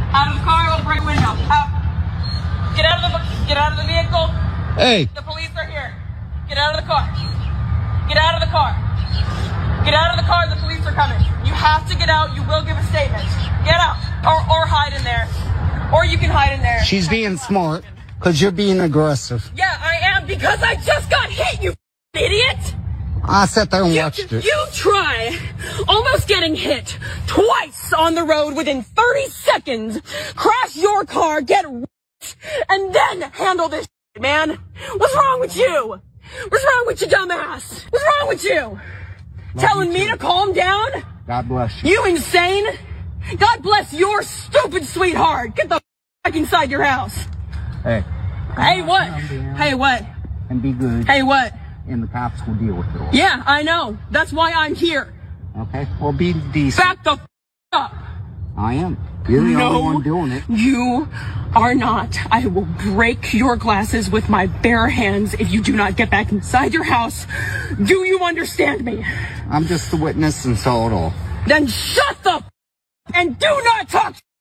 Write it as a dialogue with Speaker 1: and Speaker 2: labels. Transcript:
Speaker 1: Out of the car or break window. Out. Get out of the vehicle.
Speaker 2: Hey.
Speaker 1: The police are here. Get out of the car. Get out of the car. Get out of the car. The police are coming. You have to get out. You will give a statement. Get out. Or hide in there. Or you can hide in there.
Speaker 2: She's being smart because you're being aggressive.
Speaker 1: Yeah, I am because I just got hit, you idiot.
Speaker 2: I sat there and watched it.
Speaker 1: You try almost getting hit twice on the road within 30 seconds, crash your car, get and then handle this shit, man. What's wrong with you? What's wrong with you, dumbass? What's wrong with you? Telling me to calm down?
Speaker 2: God bless you.
Speaker 1: You insane? God bless your stupid sweetheart. Get the back inside your house.
Speaker 2: Hey.
Speaker 1: Hey, what? Hey, what?
Speaker 2: And be good.
Speaker 1: Hey, what?
Speaker 2: And the cops will deal with it all.
Speaker 1: Yeah, I know. That's why I'm here.
Speaker 2: Okay? Well, be decent.
Speaker 1: Back the up.
Speaker 2: I am. You're the only one doing it.
Speaker 1: You are not. I will break your glasses with my bare hands if you do not get back inside your house. Do you understand me?
Speaker 2: I'm just the witness and saw it all.
Speaker 1: Then shut the and do not talk